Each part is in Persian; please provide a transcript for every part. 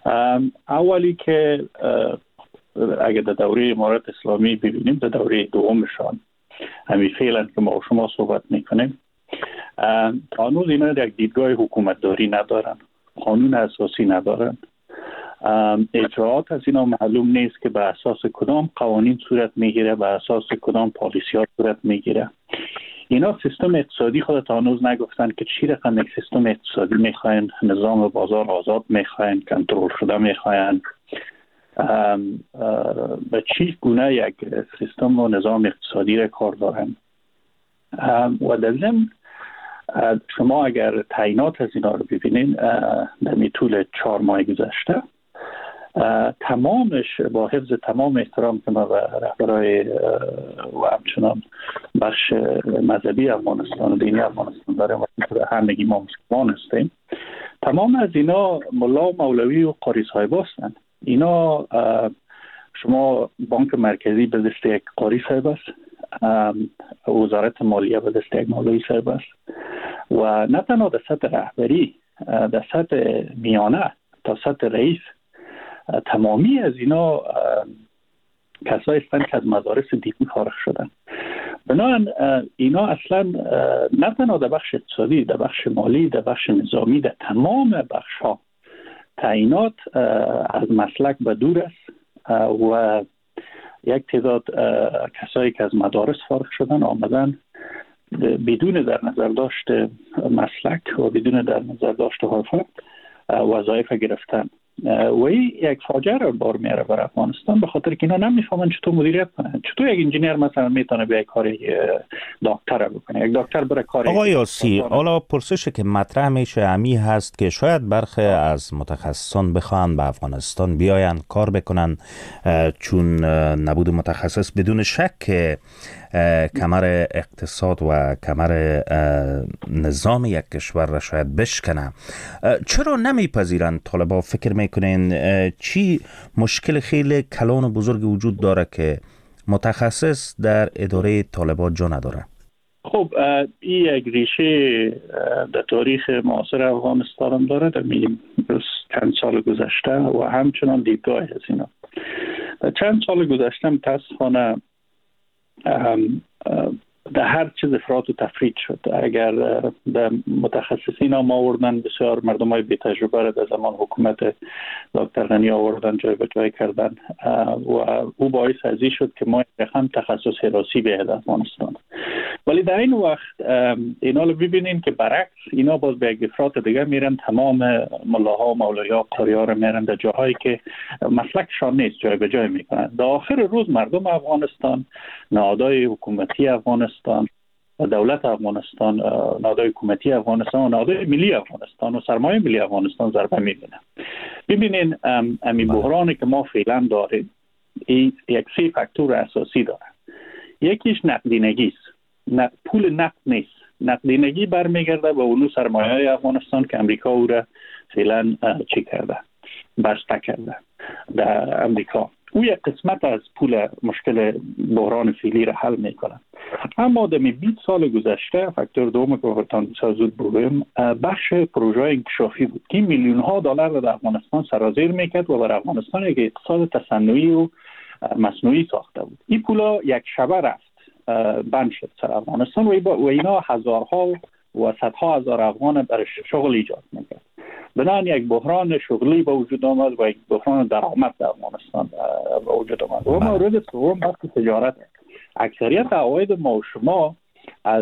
اولی که اگر در دوره امارت اسلامی ببینیم، در دوره دومشان همین فعلا که ما شما صحبت میکنیم، هنوز اینا یک دیدگاه حکومتداری ندارن، قانون اساسی ندارن، اجراعات از اینا معلوم نیست که به اساس کدام قوانین صورت میگیره، به اساس کدام پالیسی ها صورت میگیره. اینا سیستم اقتصادی خودت هنوز نگفتن که چی رقم یک سیستم اقتصادی میخواین، نظام بازار آزاد میخواین، کنترل شده میخواین، به چی گونه یک سیستم و نظام اقتصادی را کار دارن. و در ضمن شما اگر تعیینات از اینا رو ببینین در طول 4 ماه گذشته، تمامش با حفظ تمام احترام که ما به رهبرای و همچنان بخش مذهبی افغانستان و دینی افغانستان داریم و همگی ما مسلمان هستیم، تمام از اینا ملا و مولوی و قاری صاحب هستند. اینا شما بانک مرکزی به دست یک قاری صاحب است، وزارت مالیه به دست یک مولوی صاحب است و نه تنها در سطح رهبری، در سطح میانه تا سطح رئیس، تمامی از اینا کسایی هستند که از مدارس دینی فارغ شدن. بنابراین اینا اصلا نه تنها در بخش اقتصادی، در بخش مالی، در بخش نظامی، در تمام بخش ها تعیینات از مسلک به دور است و یک تعداد کسایی که از مدارس فارغ شدن آمدن بدون در نظر داشت مسلک و بدون در نظر داشت حرفه وظایف گرفتن و این یک فاجعه رو بار میاره بر افغانستان، به خاطر که اینا نمیفهمن چطور مدیریت کنن. چطور یک انجینیر مثلا میتونه به یک کار دکتر بکنه، یک دکتر بره کار. آقای یاسی، حالا پرسشی که مطرح میشه امی هست که شاید برخی از متخصصان بخوان به افغانستان بیاین کار بکنن، چون نبود متخصص بدون شک کمر اقتصاد و کمر نظام یک کشور را شاید بشکنه. چرا نمیپذیرند طالبان؟ فکر میکنین چی مشکل خیلی کلان و بزرگ وجود داره که متخصص در اداره طالبان جا نداره؟ خب این یک ریشه در تاریخ معاصر افغانستان هم داره، در چند سال گذشته و همچنان دیدگاه از اینا. در چند سال گذشته متاسفانه در هر چیز افراط و تفرید شد. اگر در متخصصین هم آوردن، بسیار مردم های بی تجربه را در زمان حکومت دکتر غنی آوردن، جای به جای کردن و او باعث ازی شد که ما هم تخصص حراسی به افغانستان. ولی در این وقت اینا رو ببینین که برعکس اینا باز به یک افراط دیگه میرن، تمام ملاها و مولوی‌ها و قاری‌ها رو میرن در جاهایی که مسلکشان نیست، جای به جای میکنن. در آخر روز مردم افغانستان، نهادهای حکومتی افغانستان و دولت افغانستان، نهادهای حکومتی افغانستان و نهادهای ملی افغانستان و سرمایه ملی افغانستان ضربه میبینن. ببینین امی بحرانی که ما فعلا داریم یک 3 فاکتور اساسی داره. یکیش نقدینگی است. پول نقد نیست. نقدینگی برمیگرده به اون سرمایه های افغانستان که امریکا او را فعلا چی کرده، بسته کرده در امریکا. او یک قسمت از پول مشکل بحران فعلی را حل میکنه. اما در 20 سال گذشته فاکتور دوم که بهتان زود بگویم، بخش پروژه انکشافی بود که میلیون ها دلار را در افغانستان سرازیر میکرد و بر افغانستان یک اقتصاد تصنعی و مصنوعی ساخته بود. این پولا یک شبه رفت بند شد سر افغانستان و اینا هزارها و صدها هزار افغان برای شغل ایجاد میکرد. بنابراین یک بحران شغلی به وجود آمد و یک بحران درآمد در افغانستان به وجود آمد. و مورد سوم بحث تجارت. اکثریت عواید ما و شما از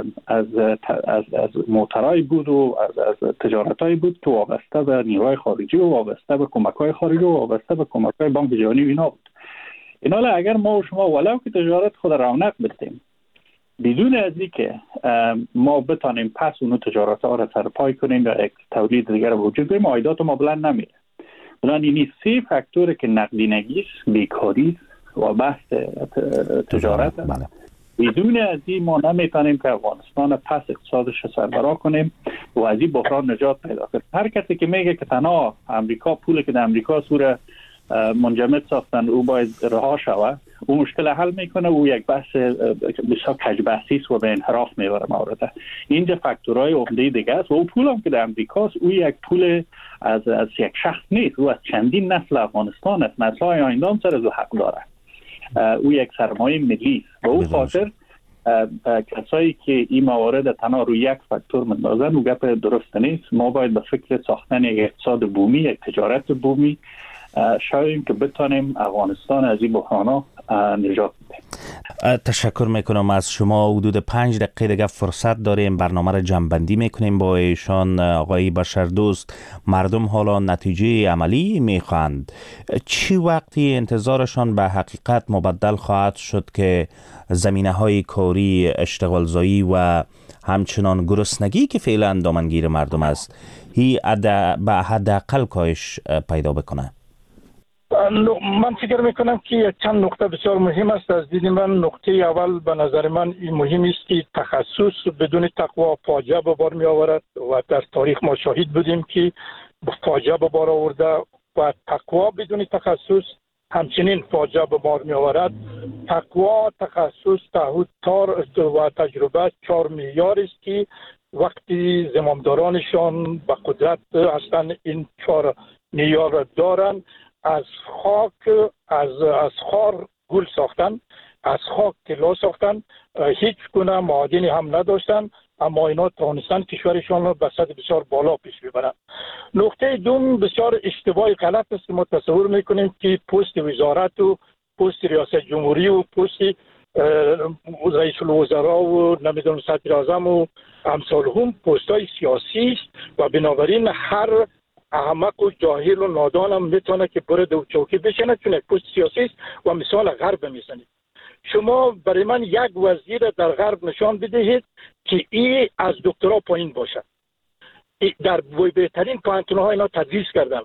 موترهای بود و از تجارتایی بود که وابسته به نیروهای خارجی و وابسته به کمک‌های خارجی و وابسته به کمک‌های بانک جهانی و اینا بود. اینا اگر ما و شما ولو که تجارت خود رونق بدیم، بدون از اینکه ما بتانیم پس اون تجارت ها را سرپای کنیم یا یک تولید دیگر وجود بیاریم، عایدات ما بلند نمیره. بلند این 3 فاکتور که نقدینگی است، بیکاری و بحث تجارت است. بدون از این ما نمیتونیم که افغانستان پس اقتصادش سربراه کنیم و از این بحران نجات پیدا کنیم. هر کسی که میگه که تنها امریکا پولی که در امریکا سوره منجمد ساختن او باید رها شود او مشکل حل میکنه، او یک بحث بسیار کجبحثی است و به انحراف میبره مورد. اینجا فاکتورهای عمده دیگه است و او پول هم که در امریکاست، او یک پول از یک شخص نیست، او از چندین نسل افغانستان است، نسل‌های آینده هم سر از او حق داره. او یک سرمایه ملی است و او خاطر کسایی که این موارد تنها روی یک فاکتور مندازن و گپ درست نیست. ما باید به فکر ساختن یک اقتصاد بومی، یک تجارت بومی شاید که بتانیم افغانستان از این بحران‌ها نجات بدیم. تشکر میکنم از شما. حدود 5 دقیقه دیگه فرصت داریم، برنامه را جمع‌بندی میکنیم با ایشان. آقای بشردوست، مردم حالا نتیجه عملی میخواند، چی وقتی انتظارشان به حقیقت مبدل خواهد شد که زمینه‌های کاری، اشتغالزایی و همچنان گرسنگی که فعلا دامنگیر مردم است هی به حداقل کاهش پیدا بکنه؟ من فکر میکنم که چند نکته بسیار مهم است. از دید من نکته اول به نظر من این مهم است که تخصص بدون تقوا فاجعه به بار می آورد و در تاریخ ما شاهد بودیم که فاجعه به بار آورده و تقوا بدون تخصص همچنین فاجعه به بار می آورد. تقوا، تخصص، تعهد و تجربه 4 معیار است که وقتی زمامدارانشان به قدرت هستند این 4 معیار را دارند. از خاک از خار گل ساختن، از خاک طلا ساختن، هیچ گونه معادنی هم نداشتن، اما اینا توانستن کشورشان را به سطح بسیار بالا پیش ببرن. نکته دوم بسیار اشتباه غلط است. ما تصور میکنیم که پست وزارت و پست ریاست جمهوری و پست رئیس الوزراء و نمیدونم صدر اعظم و امثال هم پست‌های سیاسی است و بنابراین هر احمق و جاهل و نادان هم میتونه که بره دو چوکی بشینه، چون یک پست سیاسی است و مثال غرب میزنید. شما برای من یک وزیر در غرب نشان بدهید که این از دکترا پایین باشد. در بهترین پانتون‌ها اینا تدریس کردم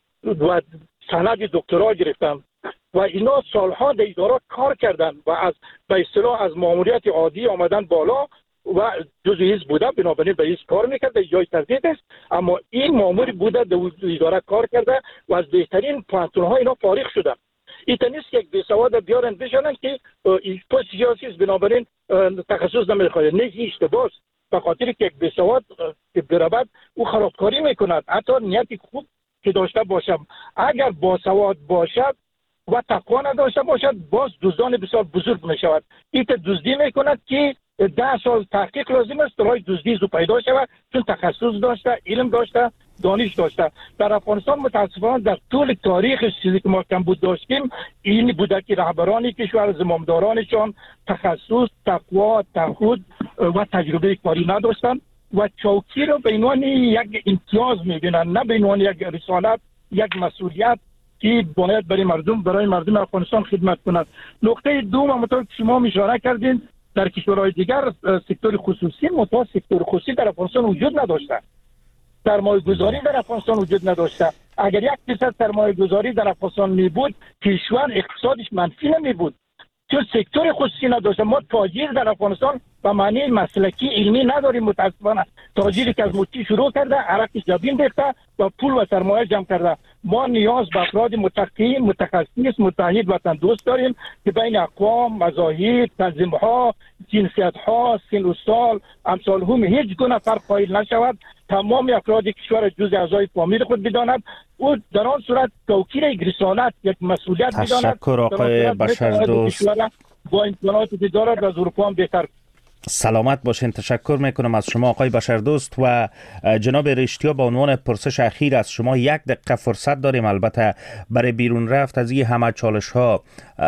و سند دکترا گرفتم و اینا سالها در اداره کار کردن و از به اصطلاح از ماموریت عادی آمدن بالا و جزء حزب بوده، بنابراین به حزب کار میکرده، جای تردید است، اما این مامور بوده در اداره کار کرده و از بهترین پانتون‌ها اینا فارغ شدن. این نیست که یک بیسواد بیارن بشنن که پست سیاسی است بنابراین تخصص نمیخواد. نه، اشتباه است. به خاطر که یک بیسواد که برابر او خرابکاری میکند، حتی نیتی خوب که داشته باشم اگر باسواد باشد و تقوا نداشته باشد باز دزدان بسیار بزرگ میشود. این دزدی میکند که 10 سال تحقیق لازم است راه دزدی زو پیدا شود، چون تخصص داشته، علم داشته، دانش داشته. در افغانستان متاسفانه در طول تاریخ چیزی که ما کم بود داشتیم این بوده که رهبران کشور زمامدارانشان تخصص، تقوا، تعهد و تجربه کاری نداشتند و چوکی رو به عنوان یک امتیاز میبینن، نه به عنوان یک رسالت، یک مسئولیت که باید برای مردم افغانستان خدمت کند. نکته دوم همونطور که شما اشاره کردین در کشورهای دیگر سکتور خصوصی سکتور خصوصی در افغانستان وجود نداشته. سرمایه گذاری در افغانستان وجود نداشته. اگر 1% سرمایه گذاری در افغانستان می بود کشور اقتصادش منفی نمی بود، چون سکتور خصوصی نداشته. ما تاجر در افغانستان به معنی مسلکی علمی نداریم. متاسفانه تاجری که از موچی شروع کرده عرق جبین ریخته و پول و سرمایه جمع کرده. ما نیاز به افراد متقی، متخصص، متحد وطن دوست داریم که بین اقوام، مذاهب، تنظیم‌ها، جنسیت‌ها، سن و سال، امثال هم هیچ گونه فرق قائل نشود. تمام افراد کشور جزء اعضای فامیل خود بداند. او در آن صورت توکیل یک رسالت، یک مسئولیت بداند. تشکر آقای بشردوست. با امکاناتی که دارد از اروپا هم بهتر. سلامت باشین. تشکر میکنم از شما آقای بشردوست. و جناب رشتیا به عنوان پرسش اخیر از شما 1 دقیقه فرصت داریم. البته برای بیرون رفت از این همه چالش ها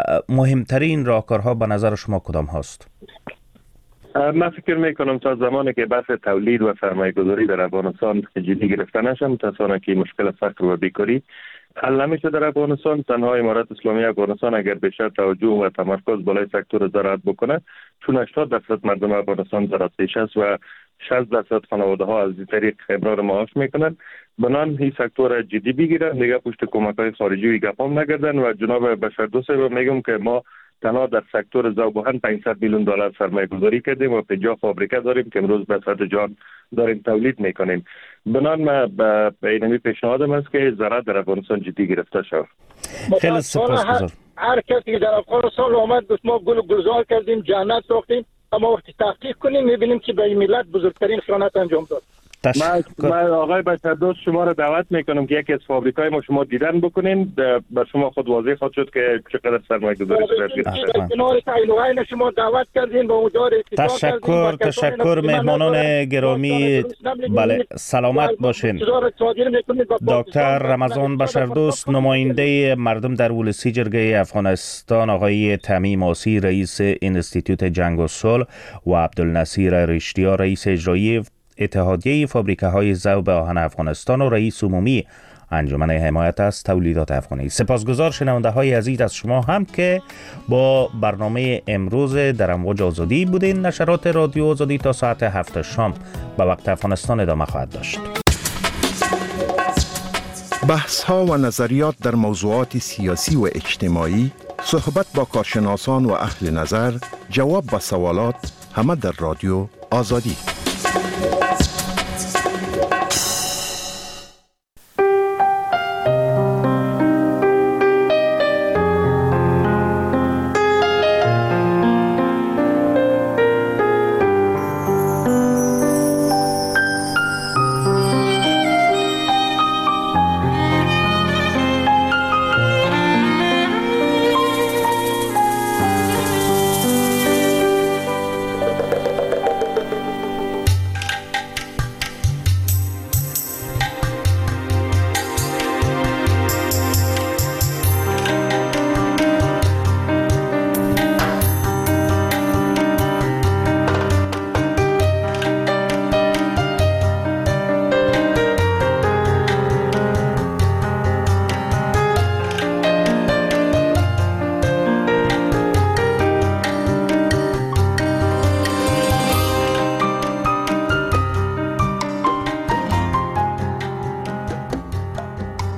مهمترین راهکارها به نظر شما کدام هاست؟ من فکر میکنم تا زمانی که بحث تولید و سرمایه گذاری در افغانستان جدی گرفته نشه، متاسفانه که مشکل فقر و بیکاری حل نمیشه در افغانستان. تنها امارت اسلامی افغانستان اگر بیشتر توجه و تمرکز بالای سکتور زراعت بکنه، چون 80% مردم افغانستان زراعتیش است و 60% خانواده ها از این طریق امرار معاش میکنن، بنان این سکتور جدی بگیرن، دیگه پشت کمک های خارجی و گپام نگردن. و جناب بشردوست میگم که ما تنها در سکتور ذوب‌وهن 500 میلیون دلار سرمایه گذاری کردیم و 50 فابریکه داریم که امروز به صورت جان داریم تولید میکنیم. بنان ما به اینمی پیشنهادم است که زراعت در افغانستان جدی گرفته شود. خیلی سپاسگزارم. هر کسی که در افغانستان آمد ما گلزار کردیم، جنت ساختیم، اما وقتی تحقیق کنیم میبینیم که به این ملت بزرگترین خیانت انجام داد. من آقای بشردوست شما را دعوت میکنم که یکی از فابریکای ما شما دیدن بکنین، به شما خود واضح خود شد که چقدر سرمایه گذاری صورت گرفته. کنار تعیین شما دعوت کردین با اونجا تشکر مهمانان گرامی. بله سلامت باشین. دکتر رمضان بشردوست، نماینده مردم در ولسی جرگه افغانستان، آقای تمیم آسی رئیس انستیتوت جنگ و صلح و عبدالنصیر رشدیا رئیس اجرایی اتحادیه فابریکه های ذوب آهن افغانستان و رئیس عمومی انجمن حمایت از تولیدات افغانی. سپاسگزار شنونده های عزیز از شما هم که با برنامه امروز در امواج آزادی بودین. نشرات رادیو آزادی تا ساعت 7 شام به وقت افغانستان ادامه خواهد داشت. بحث ها و نظریات در موضوعات سیاسی و اجتماعی، صحبت با کارشناسان و اهل نظر، جواب به سوالات، همه در رادیو آزادی.